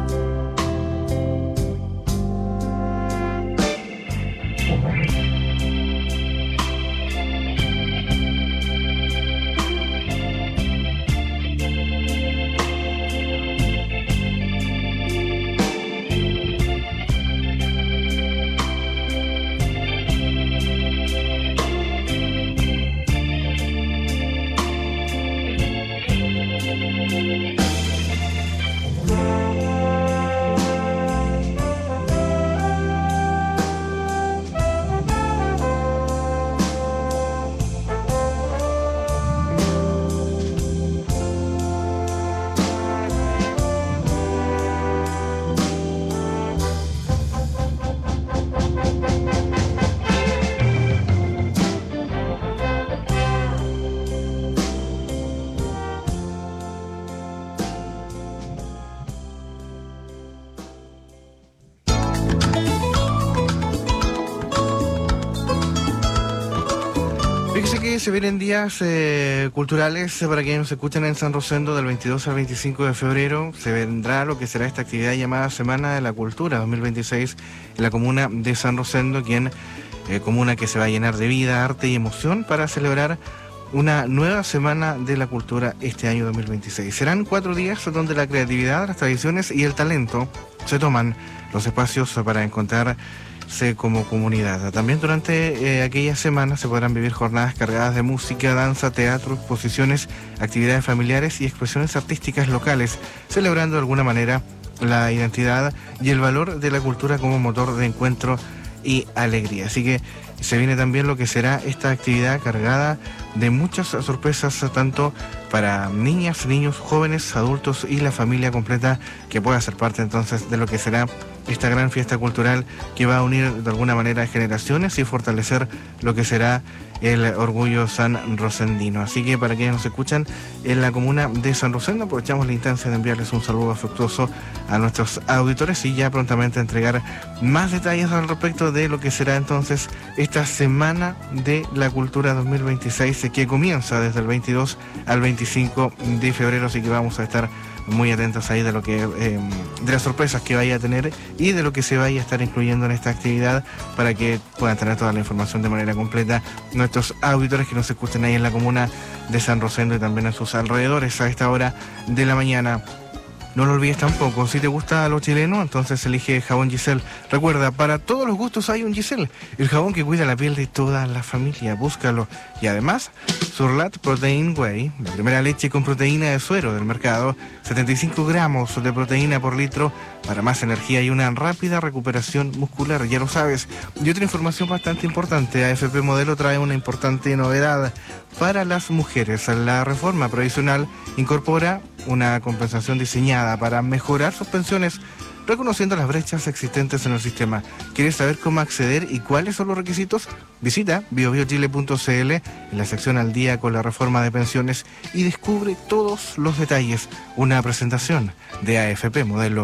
Fíjese que se vienen días eh, culturales para quienes nos escuchan en San Rosendo del veintidós al veinticinco de febrero. Se vendrá lo que será esta actividad llamada Semana de la Cultura dos mil veintiséis en la comuna de San Rosendo, quien eh, comuna que se va a llenar de vida, arte y emoción para celebrar una nueva Semana de la Cultura este año dos mil veintiséis. Serán cuatro días donde la creatividad, las tradiciones y el talento se toman los espacios para encontrarse como comunidad. También durante eh, aquella semana se podrán vivir jornadas cargadas de música, danza, teatro, exposiciones, actividades familiares y expresiones artísticas locales, celebrando de alguna manera la identidad y el valor de la cultura como motor de encuentro y alegría. Así que se viene también lo que será esta actividad cargada de muchas sorpresas, tanto para niñas, niños, jóvenes, adultos y la familia completa, que pueda ser parte entonces de lo que será esta gran fiesta cultural que va a unir de alguna manera generaciones y fortalecer lo que será el orgullo sanrosendino. Así que para quienes nos escuchan en la comuna de San Rosendo, aprovechamos la instancia de enviarles un saludo afectuoso a nuestros auditores y ya prontamente entregar más detalles al respecto de lo que será entonces esta Semana de la Cultura dos mil veintiséis, que comienza desde el veintidós al veinticinco de febrero, así que vamos a estar muy atentos ahí de lo que eh, de las sorpresas que vaya a tener y de lo que se vaya a estar incluyendo en esta actividad, para que puedan tener toda la información de manera completa nuestros auditores que nos escuchen ahí en la comuna de San Rosendo y también en sus alrededores a esta hora de la mañana. No lo olvides tampoco, si te gusta lo chileno, entonces elige Jabón Giselle. Recuerda, para todos los gustos hay un Giselle, el jabón que cuida la piel de toda la familia, búscalo. Y además, Surlat Protein Whey, la primera leche con proteína de suero del mercado, setenta y cinco gramos de proteína por litro, para más energía y una rápida recuperación muscular, ya lo sabes. Y otra información bastante importante, A F P Modelo trae una importante novedad para las mujeres. La reforma previsional incorpora una compensación diseñada para mejorar sus pensiones, reconociendo las brechas existentes en el sistema. ¿Quieres saber cómo acceder y cuáles son los requisitos? Visita bio bio chile punto c l en la sección Al día con la reforma de pensiones y descubre todos los detalles. Una presentación de A F P Modelo.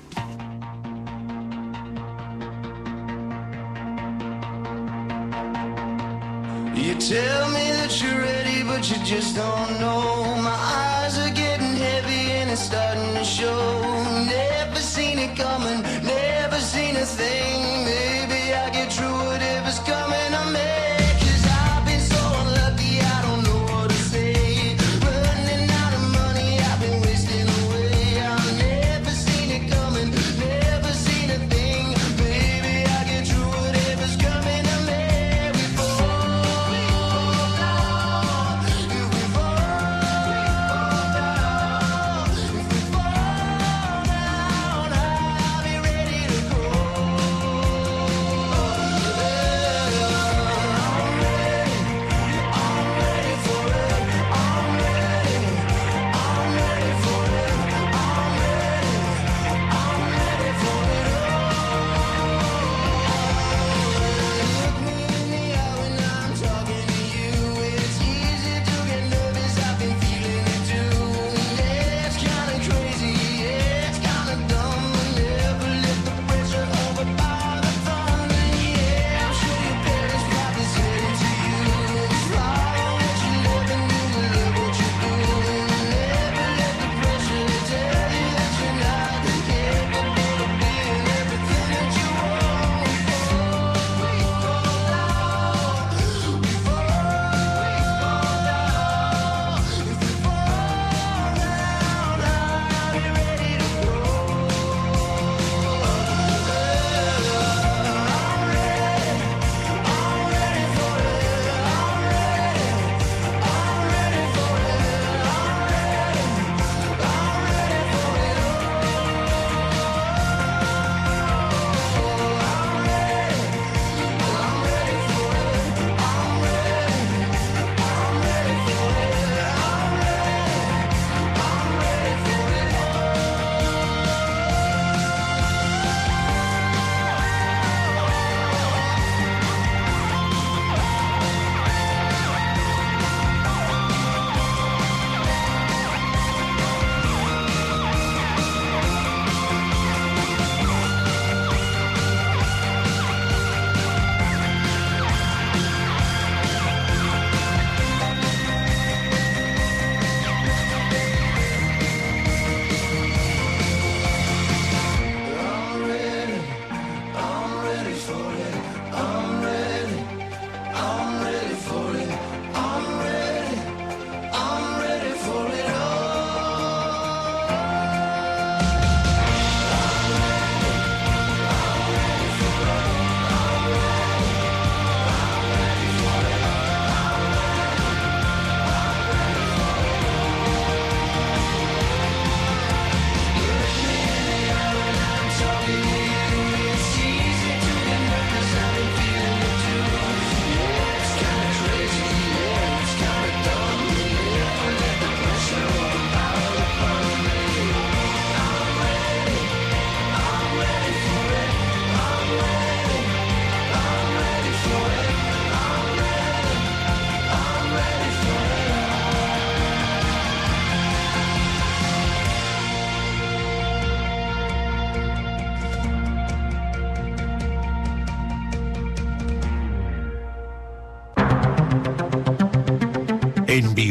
You tell me that you're ready, but you just don't know. My eyes are getting heavy and it's starting to show. Never seen it coming, never seen a thing. Maybe I get through whatever's coming on me. 'Cause I've been so unlucky, I don't know what to say. Running out of money, I've been wasting away. I've never seen it coming, never seen a thing. Maybe I get through whatever's coming on me.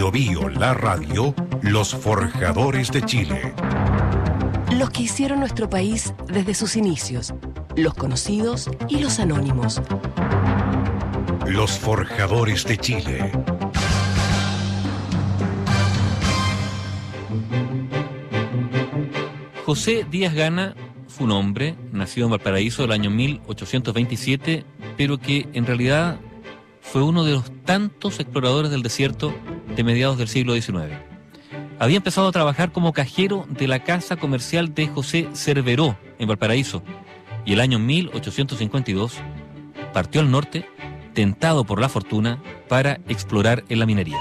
Bio Bio, la radio, los forjadores de Chile.
Los que hicieron nuestro país desde sus inicios, los conocidos y los anónimos.
Los forjadores de Chile.
José Díaz Gana fue un hombre nacido en Valparaíso el año mil ochocientos veintisiete, pero que en realidad fue uno de los tantos exploradores del desierto de mediados del siglo diecinueve. Había empezado a trabajar como cajero de la casa comercial de José Cerveró en Valparaíso, y el año mil ochocientos cincuenta y dos partió al norte, tentado por la fortuna, para explorar en la minería.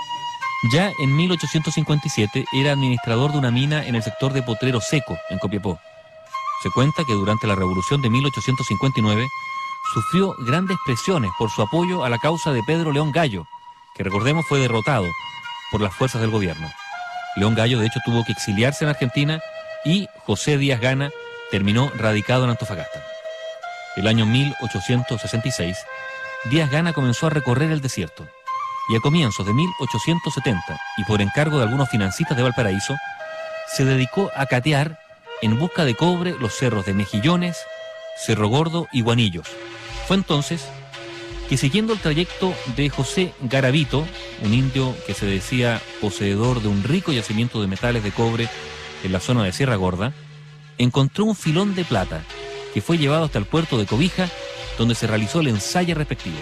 Ya en mil ochocientos cincuenta y siete era administrador de una mina en el sector de Potrero Seco, en Copiapó. Se cuenta que durante la Revolución de mil ochocientos cincuenta y nueve sufrió grandes presiones por su apoyo a la causa de Pedro León Gallo, que recordemos fue derrotado por las fuerzas del gobierno. León Gallo de hecho tuvo que exiliarse en Argentina y José Díaz Gana terminó radicado en Antofagasta. El año mil ochocientos sesenta y seis, Díaz Gana comenzó a recorrer el desierto y a comienzos de mil ochocientos setenta, y por encargo de algunos financistas de Valparaíso, se dedicó a catear en busca de cobre los cerros de Mejillones, Cerro Gordo y Guanillos. Fue entonces que, siguiendo el trayecto de José Garavito, un indio que se decía poseedor de un rico yacimiento de metales de cobre en la zona de Sierra Gorda, encontró un filón de plata que fue llevado hasta el puerto de Cobija, donde se realizó el ensayo respectivo.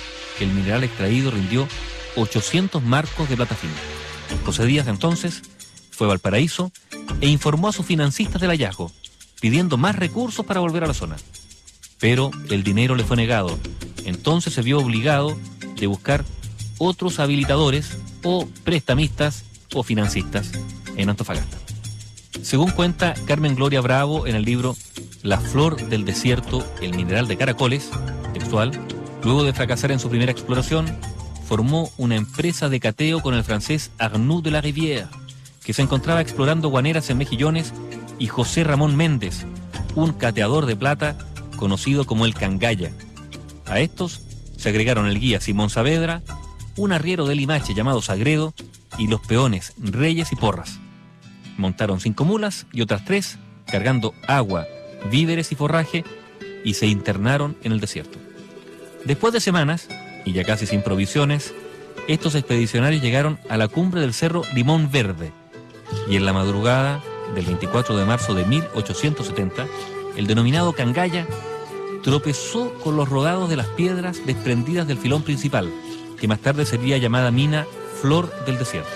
El mineral extraído rindió ochocientos marcos de plata fina. José Díaz entonces fue a Valparaíso e informó a sus financistas del hallazgo, pidiendo más recursos para volver a la zona. Pero el dinero le fue negado. Entonces se vio obligado de buscar otros habilitadores o prestamistas o financistas en Antofagasta. Según cuenta Carmen Gloria Bravo en el libro La flor del desierto, el mineral de caracoles, textual, luego de fracasar en su primera exploración, formó una empresa de cateo con el francés Arnoux de la Rivière, que se encontraba explorando guaneras en Mejillones, y José Ramón Méndez, un cateador de plata conocido como el Cangaya. A estos se agregaron el guía Simón Saavedra, un arriero de Limache llamado Sagredo y los peones Reyes y Porras. Montaron cinco mulas y otras tres, cargando agua, víveres y forraje, y se internaron en el desierto. Después de semanas, y ya casi sin provisiones, estos expedicionarios llegaron a la cumbre del cerro Limón Verde, y en la madrugada del veinticuatro de marzo de mil ochocientos setenta, el denominado Cangaya tropezó con los rodados de las piedras desprendidas del filón principal, que más tarde sería llamada mina Flor del Desierto.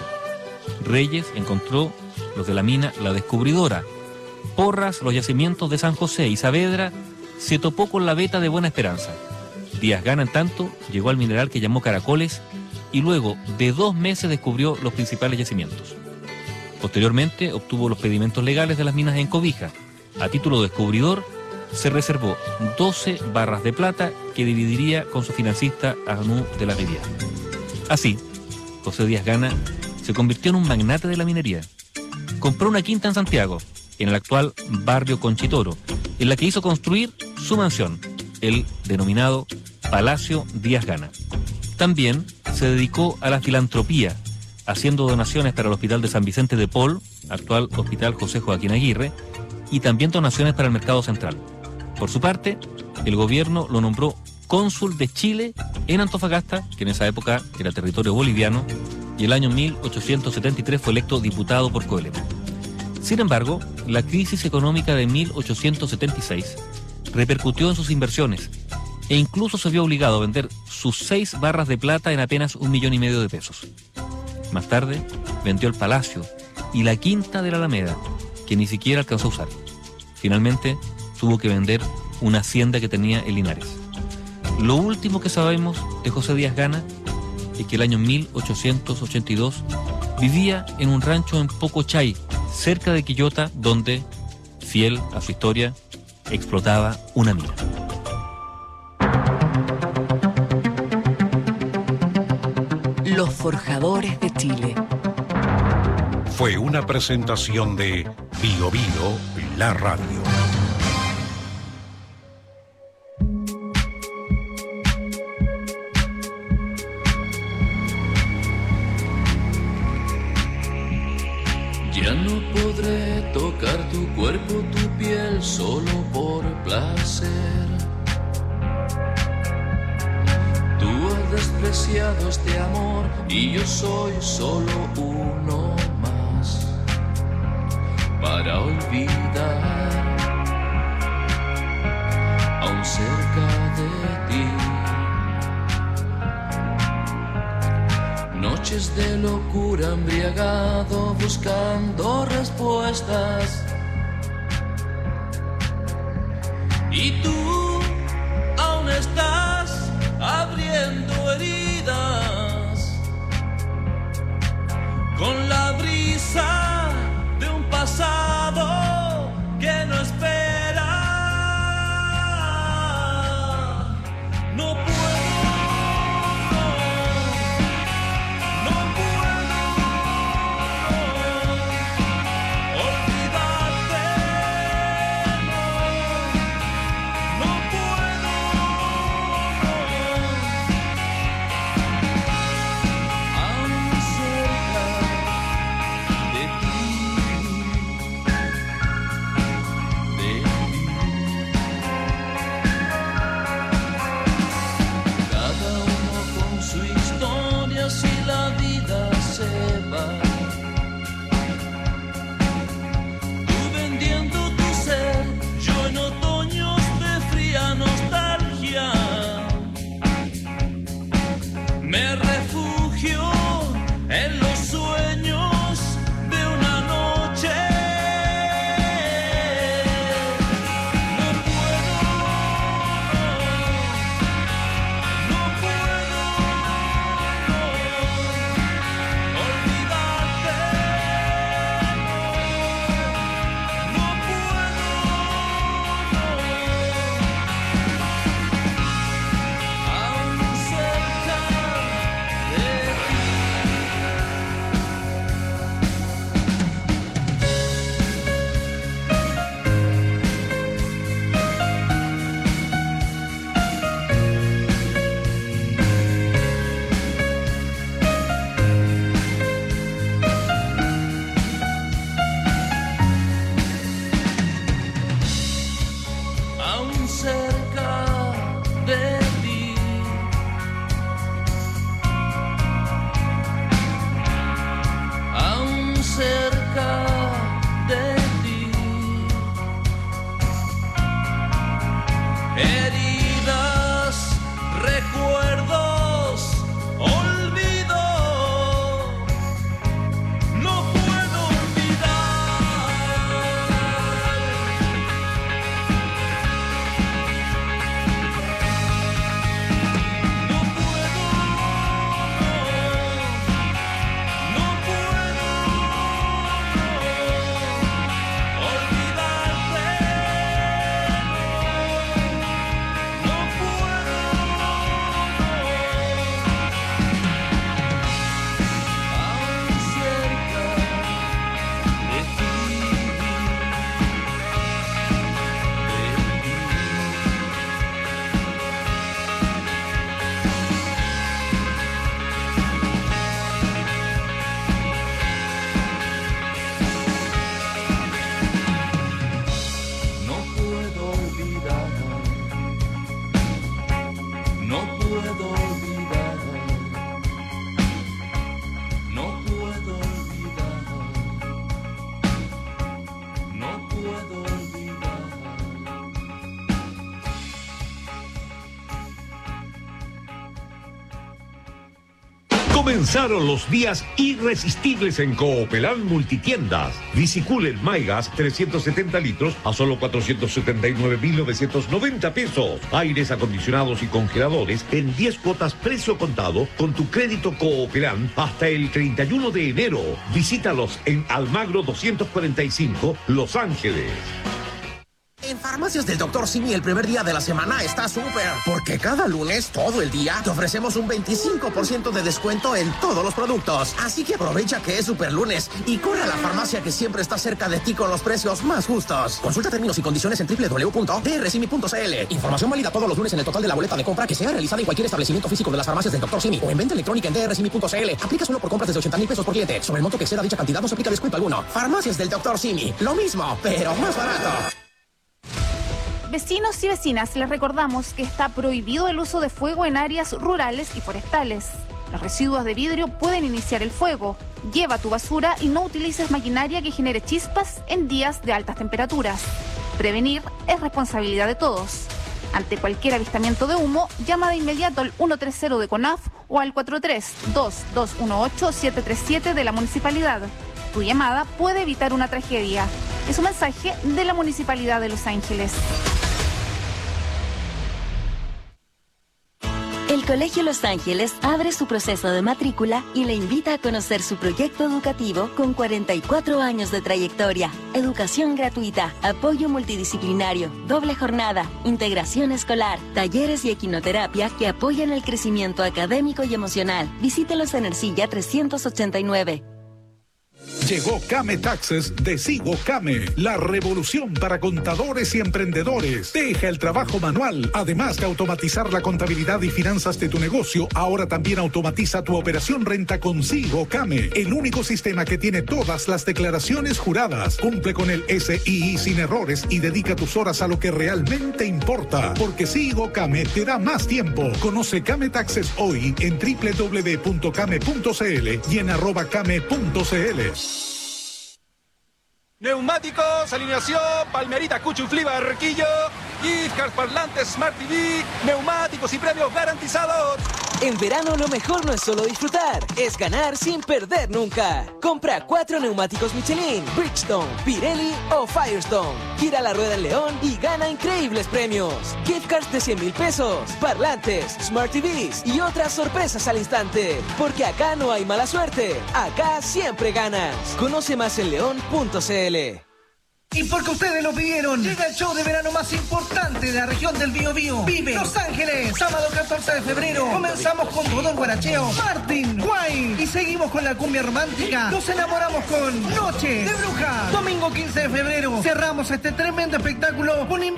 Reyes encontró los de la mina La Descubridora, Porras los yacimientos de San José, y Saavedra se topó con la veta de Buena Esperanza. Díaz Gana, en tanto, llegó al mineral que llamó Caracoles y luego de dos meses descubrió los principales yacimientos. Posteriormente obtuvo los pedimentos legales de las minas en Cobija. A título de descubridor, se reservó doce barras de plata que dividiría con su financista Arnoux de la Rivière. Así, José Díaz Gana se convirtió en un magnate de la minería. Compró una quinta en Santiago, en el actual barrio Conchitoro, en la que hizo construir su mansión, el denominado Palacio Díaz Gana. También se dedicó a la filantropía, haciendo donaciones para el Hospital de San Vicente de Paul, actual Hospital José Joaquín Aguirre, y también donaciones para el Mercado Central. Por su parte, el gobierno lo nombró cónsul de Chile en Antofagasta, que en esa época era territorio boliviano, y el año mil ochocientos setenta y tres fue electo diputado por Coelemu. Sin embargo, la crisis económica de mil ochocientos setenta y seis repercutió en sus inversiones e incluso se vio obligado a vender sus seis barras de plata en apenas un millón y medio de pesos. Más tarde, vendió el palacio y la quinta de la Alameda, que ni siquiera alcanzó a usar. Finalmente, tuvo que vender una hacienda que tenía en Linares. Lo último que sabemos de José Díaz Gana es que el año mil ochocientos ochenta y dos vivía en un rancho en Pocochay, cerca de Quillota, donde, fiel a su historia, explotaba una mina.
Los forjadores de Chile.
Fue una presentación de Bio Bio, la radio.
Ya no podré tocar tu cuerpo, tu piel, solo por placer. Tú has despreciado este amor y yo soy solo uno más para olvidar, aún cerca de ti. Noches de locura, embriagado, buscando respuestas. Y tú aún estás abriendo heridas con la brisa de un pasado que no espera. No puedo. Me refugio en los sueños de una noche. No puedo, no puedo olvidarte. No puedo, aún cerca. Aún cerca de ti, aún cerca de ti, heridas, recuerdos, olvido, no puedo olvidar. No puedo, no puedo olvidarte. No puedo, aún cerca de ti, no puedo olvidar, no puedo olvidar, no puedo olvidar, no puedo olvidar.
Comenzaron los días irresistibles en Coopelán Multitiendas. Bicicooler Maygas trescientos setenta litros a solo cuatrocientos setenta y nueve mil novecientos noventa pesos. Aires acondicionados y congeladores en diez cuotas precio contado con tu crédito Coopelán hasta el treinta y uno de enero. Visítalos en Almagro doscientos cuarenta y cinco, Los Ángeles.
En Farmacias del doctor Simi el primer día de la semana está súper, porque cada lunes, todo el día, te ofrecemos un veinticinco por ciento de descuento en todos los productos. Así que aprovecha que es super lunes y corre a la farmacia que siempre está cerca de ti con los precios más justos. Consulta términos y condiciones en doble u doble u doble u punto d r simi punto c l. Información válida todos los lunes en el total de la boleta de compra que sea realizada en cualquier establecimiento físico de las farmacias del doctor Simi o en venta electrónica en d r simi punto c l. Aplica solo por compras desde ochenta mil pesos por cliente. Sobre el monto que exceda dicha cantidad no se aplica descuento alguno. Farmacias del doctor Simi. Lo mismo, pero más barato.
Vecinos y vecinas, les recordamos que está prohibido el uso de fuego en áreas rurales y forestales. Los residuos de vidrio pueden iniciar el fuego. Lleva tu basura y no utilices maquinaria que genere chispas en días de altas temperaturas. Prevenir es responsabilidad de todos. Ante cualquier avistamiento de humo, llama de inmediato al ciento treinta de CONAF o al cuatro tres dos dos uno ocho siete tres siete de la municipalidad. Tu llamada puede evitar una tragedia. Es un mensaje de la Municipalidad de Los Ángeles.
El Colegio Los Ángeles abre su proceso de matrícula y le invita a conocer su proyecto educativo con cuarenta y cuatro años de trayectoria, educación gratuita, apoyo multidisciplinario, doble jornada, integración escolar, talleres y equinoterapia que apoyan el crecimiento académico y emocional. Visítelos en Ercilla trescientos ochenta y nueve.
Llegó Came Taxes de Sigo Came, la revolución para contadores y emprendedores. Deja el trabajo manual. Además de automatizar la contabilidad y finanzas de tu negocio, ahora también automatiza tu operación renta con Sigo Came, el único sistema que tiene todas las declaraciones juradas. Cumple con el S I I sin errores y dedica tus horas a lo que realmente importa, porque Sigo Came te da más tiempo. Conoce Came Taxes hoy en doble u doble u doble u punto came punto c l y en arroba came punto c l.
Neumáticos, alineación, Palmerita, Cuchuflí, Barquillo, gift cards, parlantes, Smart T V, neumáticos y premios garantizados.
En verano lo mejor no es solo disfrutar, es ganar sin perder nunca. Compra cuatro neumáticos Michelin, Bridgestone, Pirelli o Firestone. Gira la rueda en León y gana increíbles premios. Gift cards de cien mil pesos, parlantes, Smart T Vs y otras sorpresas al instante. Porque acá no hay mala suerte, acá siempre ganas. Conoce más en león punto c l.
Y porque ustedes lo pidieron, llega el show de verano más importante de la región del Biobío. Vive Los Ángeles, sábado catorce de febrero. Comenzamos con Godón Guaracheo, Martin, Guay. Y seguimos con la cumbia romántica. Nos enamoramos con Noche de Brujas. Domingo quince de febrero, cerramos este tremendo espectáculo con